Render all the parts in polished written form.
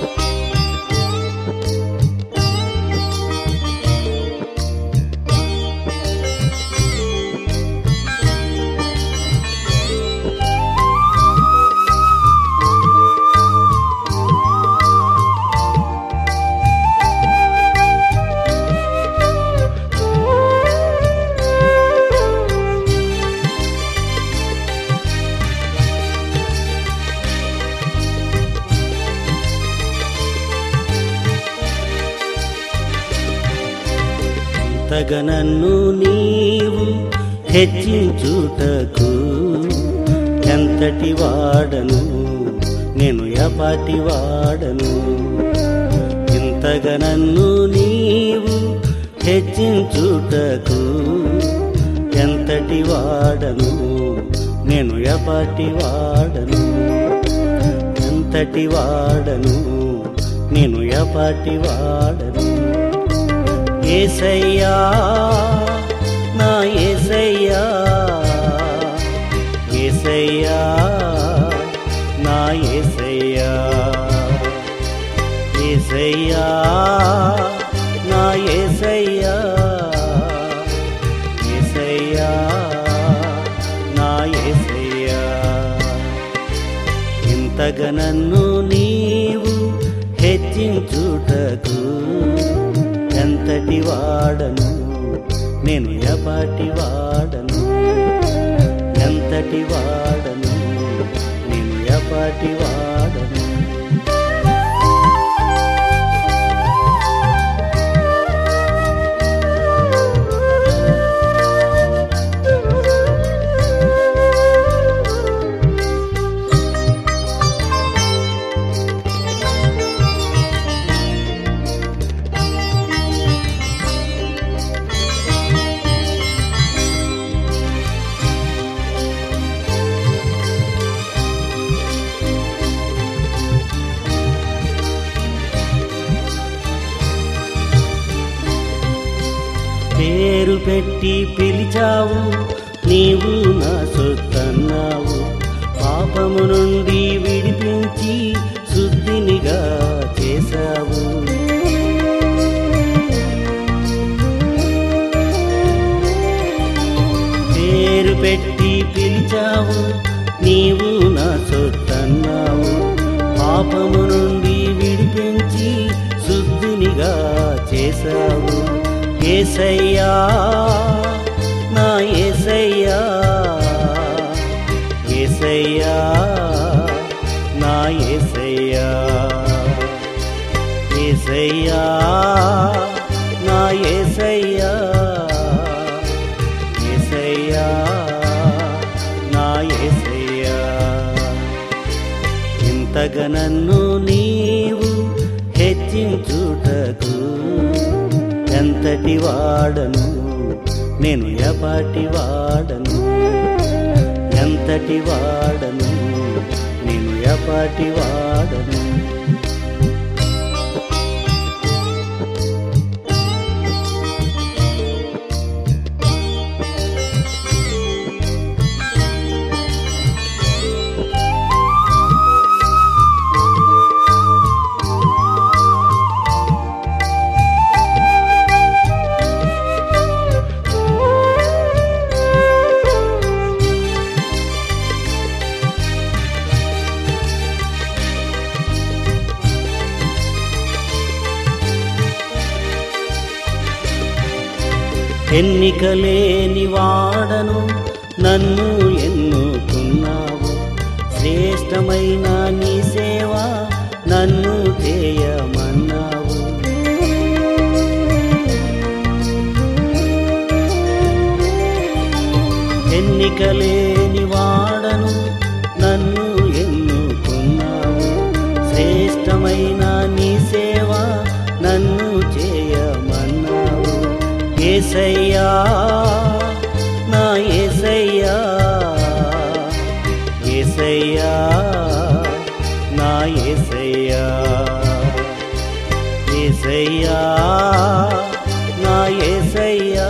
ఎంతగా నన్ను నీవు హెచ్చించుటకు ఎంతటి వాడను నేను ఎపాటి వాడను. ఇంతగా నన్ను నీవు హెచ్చించుటకు ఎంతటి వాడను నేను ఎపాటి వాడను. ఎంతటి వాడను నేను ఎపాటి వాడను. యేసయ్యా నా యేసయ్యా, యేసయ్యా నా యేసయ్యా, యేసయ్యా నా యేసయ్యా, యేసయ్యా నా యేసయ్యా. ఇంతగా నన్ను నీవు హెచ్చించుటకు ఎంతటి వాడను నేను ఎపాటి వాడను. ఎంతటి వాడను నేను ఎపాటి వాడను. పేరు పెట్టి పిలిచావు, నీవు నా సొత్తన్నావు. పాపము నుండి విడిపించి శుద్ధినిగా చేశావు. పేరు పెట్టి పిలిచావు, నీవు నా సొత్తన్నావు. పాపము నుండి విడిపించి శుద్ధినిగా చేశావు. యేసయ్యా నా యేసయ్యా, యేసయ్యా నా యేసయ్యా, యేసయ్యా నా యేసయ్యా, యేసయ్యా నా యేసయ్యా. ఇంతగా నన్ను నీవు హెచ్చించుటకు ఎంతటి వాడను నేను ఎపాటి వాడను. ఎంతటి వాడను నేను ఎపాటి వాడను. ఎన్నికలేని వాడను నన్ను ఎన్నుకున్నావు. శ్రేష్టమైన నీ సేవ నన్ను చేయమన్నావు. ఎన్నికలేని వాడను నన్ను ఎన్నుకున్నావు. శ్రేష్టమైన నీ సేవ నన్ను చేయమన్నావు. యేసయ్యా నా యేసయ్యా, యేసయ్యా నా యేసయ్యా, యేసయ్యా నా యేసయ్యా,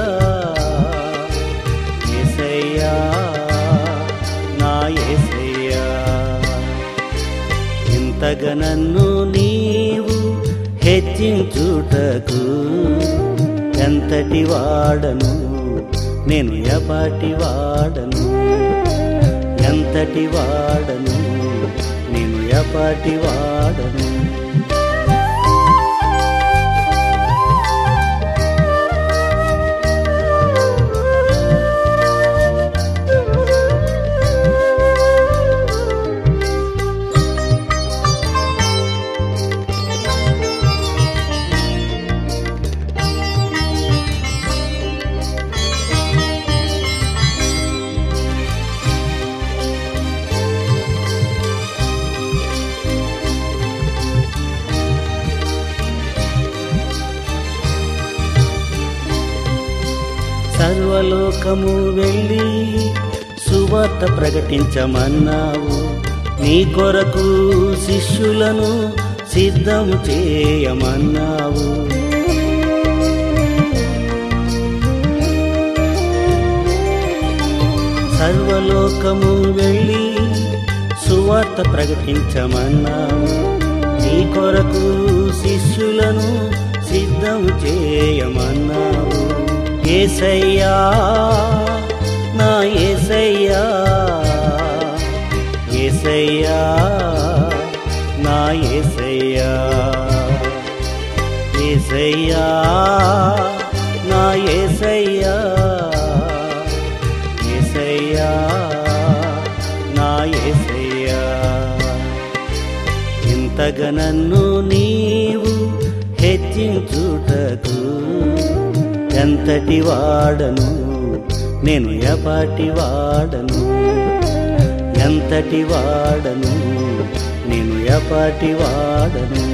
యేసయ్యా నా యేసయ్యా. ఇంత ఎంతగా నన్ను నీవు హెచ్చించుటకు ఎంతటి వాడను నేను ఎపాటి వాడను, ఎంతటి వాడను నేను ఎపాటి వాడను. సర్వలోకము వెళ్ళి సువార్త ప్రకటించమన్నావు, నీ కొరకు శిష్యులను సిద్ధం చేయమన్నావు. సర్వలోకము వెళ్ళి సువార్త ప్రకటించమన్నావు, నీ కొరకు శిష్యులను సిద్ధం చేయమన్నావు. యేసయ్యా నా యేసయ్యా, యేసయ్యా నా యేసయ్యా, యేసయ్యా నా యేసయ్యా, యేసయ్యా నా యేసయ్యా. ఇంతగా నన్ను నీవు హెచ్చించుటకు ఎంతటి వాడను నేను ఎపాటి వాడను, ఎంతటి వాడను నేను ఎపాటి వాడను.